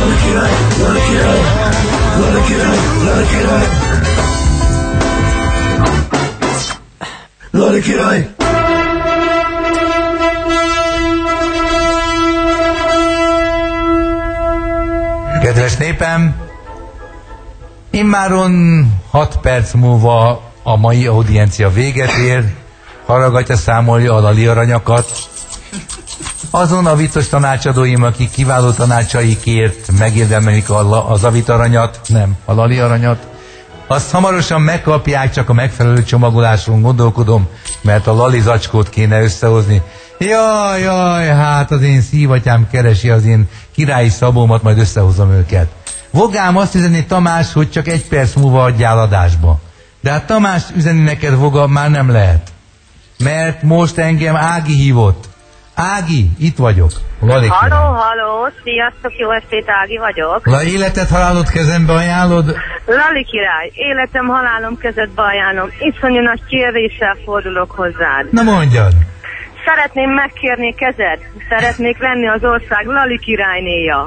Lali király! Kedves népem, immáron 6 perc múlva a mai audiencia véget ér. Haragatja számolja a Lali aranyakat. Azon a vicces tanácsadóim, akik kiváló tanácsaikért megérdemelik a Zavit aranyat, nem, a Lali aranyat, azt hamarosan megkapják, csak a megfelelő csomagoláson gondolkodom, mert a Lali zacskót kéne összehozni. Jaj, hát az én szívatyám keresi az én királyi szabómat, majd összehozom őket. Vogám azt üzeni Tamás, hogy csak 1 perc múlva adjál adásba. De hát Tamás üzeni neked, Voga, már nem lehet. Mert most engem Ági hívott. Ági, itt vagyok. Halló, sziasztok, jó estét, Ági vagyok. La életed, halálod kezembe ajánlod? Lali király, életem, halálom kezedbe ajánlom. Iszonyú nagy kérdéssel fordulok hozzád. Na mondjad. Szeretném megkérni kezed. Szeretnék lenni az ország Lali királynéja.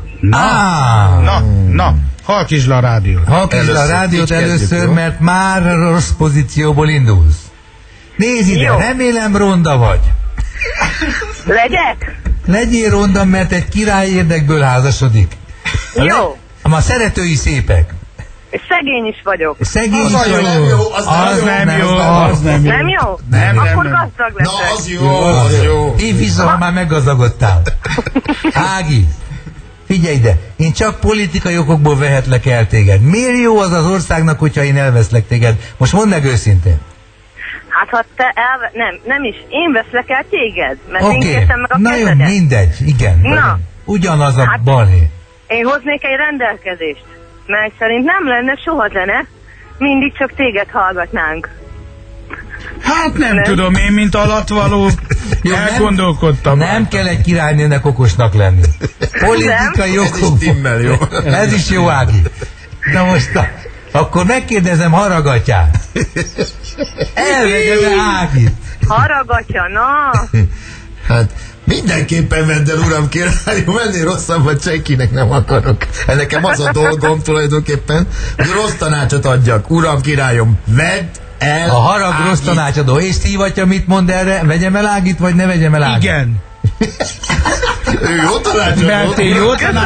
Na, halkítsd le a rádiót. Halkítsd le a rádiót először, mert már rossz pozícióból indulsz. Nézd ide, jó. Remélem ronda vagy. Legyek? Legyél ronda, mert egy király érdekből házasodik. Jó. A szeretői szépek. És szegény is vagyok. Szegény az is jó. Az nem jó. Nem? Akkor gazdag leszek. Na, az jó. Én vissza, ha már meggazdagodtál. Ági, figyelj ide, én csak politikai okokból vehetlek el téged. Miért jó az az országnak, hogyha én elveszlek téged? Most mondd meg őszintén. Hát ha te nem is, én veszlek el téged, mert én Oké, kértem meg a na kezedet. jó, mindegy, igen. Na. Ugyanaz a Hát, balhé. Én hoznék egy rendelkezést, mely szerint nem lenne soha zene, mindig csak téged hallgatnánk. Hát nem tudom, én mint alattvaló elgondolkodtam. Nem kell egy királynőnek okosnak lenni. Politikai okokból. Ez is jó, Ági. Na most, akkor megkérdezem Haragatyát. Elvegyem Ágit. Haragatja, na! Hát mindenképpen vedd el, uram királyom, ennél rosszabbat senkinek nem akarok. Nekem az a dolgom tulajdonképpen, hogy rossz tanácsot adjak. Uram királyom, vedd el A harag Ágit. rossz tanácsadó. És szívatja, mit mond erre? Vegyem el Ágit, vagy ne vegyem el Ágit? Igen. Ő jó tanácsot Mert én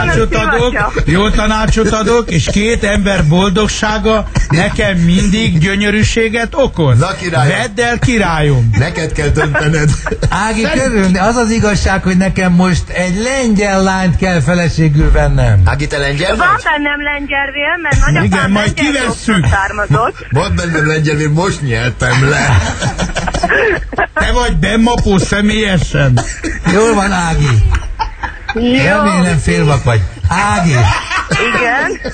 jó tanácsot adok, és 2 ember boldogsága nekem mindig gyönyörűséget okoz. Na, királyom. Vedd el, királyom. Neked kell döntened. Ági, körülni, az az igazság, hogy nekem most egy lengyel lányt kell feleségül vennem. Ági, te lengyel Van vagy? bennem lengyelvél, mert nagyapám Igen, majd lengyel kivesszük. származott. Mondd bennem lengyelvél, most nyeltem le. Te vagy bennmapó személyesen. Jól van, Ági. Jó, Remélem félvak vagy. Ági, igen.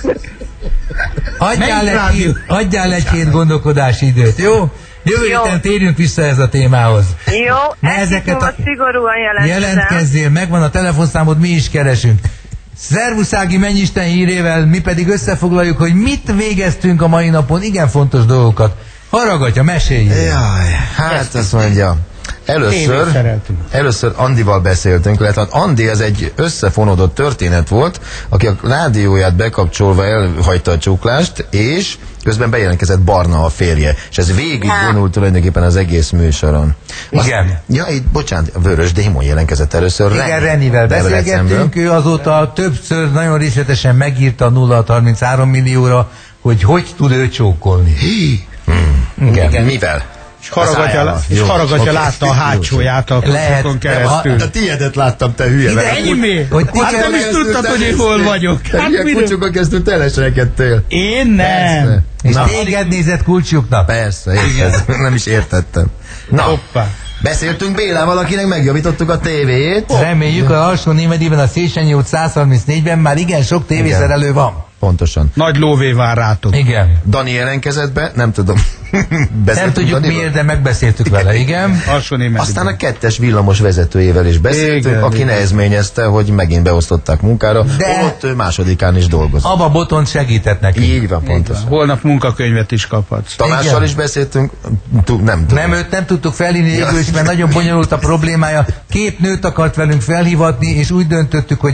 adjál egy-két gondolkodási időt, jó? Jövő Jó. héten térjünk vissza ez a témához. Jó, ezeket szigorúan jelentkezem. Jelentkezzél, megvan a telefonszámod, mi is keresünk. Szervusz Ági, menj Isten hírével, mi pedig összefoglaljuk, hogy mit végeztünk a mai napon, igen fontos dolgokat. Haragatja, meséljél. Jaj, hát azt mondja. Először Andival beszéltünk, illetve Andi ez egy összefonódott történet volt, aki a rádióját bekapcsolva elhagyta a csuklást, és közben bejelentkezett Barna a férje, és ez végig vonult tulajdonképpen az egész műsoron. Igen. Bocsánat, a Vörös Démon jelentkezett először. Igen, Renivel beszélgettünk, ő azóta többször nagyon részletesen megírta 0-33 millióra, hogy tud ő csókolni. Igen. Mivel? És Haragatja látta a hátsóját a kutyukon keresztül. A tiédet láttam, te hülye. Ennyi mi? Hogy Hát nem is tudtad, hogy én hol vagyok. Te hülye kutyukon keresztül teleselkedtél. Én nem. És téged nézett kulcsuknak? Persze, nem is értettem. Na, Hoppá. beszéltünk Bélával, akinek megjavítottuk a tévéjét. Reméljük, a alsó Némedében a Széchenyi út 134-ben már igen sok tévészerelő van. Pontosan. Nagy lóvé vár rátok. Igen. Dani jelentkezett be, nem tudom. Nem tudjuk Danival? miért, de megbeszéltük vele, igen. Alsó Némedében. Aztán a 2-es villamos vezetőjével is beszéltünk, Igen, aki igen. nehezményezte, hogy megint beosztották munkára, De- ott ő másodikán is dolgozott. Abba Botont segített neki. Így van, pontosan. Holnap munkakönyvet is kaphatsz. Tamással Igen. is beszéltünk, nem tudom. Nem, őt nem tudtuk felhívni végül is, mert nagyon bonyolult a problémája. 2 nőt akart velünk felhívatni, és úgy döntöttük, hogy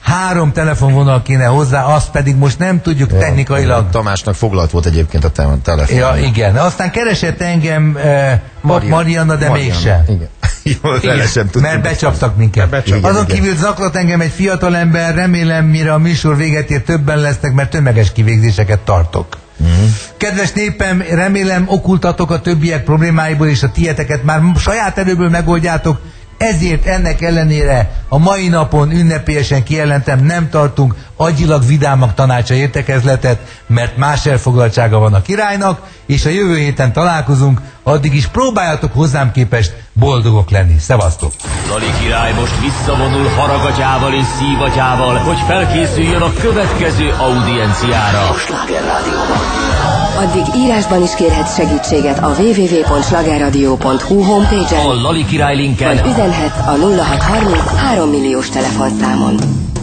3 telefonvonal kéne hozzá, azt pedig most nem tudjuk technikailag. Tamásnak foglalt volt egyébként a telefon. Ja, igen. Aztán keresett engem Marianna, de mégsem. Igen. Igen, mert becsaptak minket. Azon kívül zaklat engem egy fiatalember, remélem mire a műsor véget ér többen lesznek, mert tömeges kivégzéseket tartok. Kedves népem, remélem okultatok a többiek problémáiból, és a tieteket már saját erőből megoldjátok, ezért ennek ellenére a mai napon ünnepélyesen kijelentem, nem tartunk agyilag vidámak tanácsa értekezletet, mert más elfoglaltsága van a királynak, és a jövő héten találkozunk, addig is próbáljatok hozzám képest boldogok lenni. Szevasztok! Lali király most visszavonul haragatyával és szívatyával, hogy felkészüljön a következő audienciára. A Sláger Rádióban. Addig írásban is kérhet segítséget a www.slagerradio.hu homepage-en, a Lali király linken, vagy üzenhet a 0630 3 milliós telefonszámon.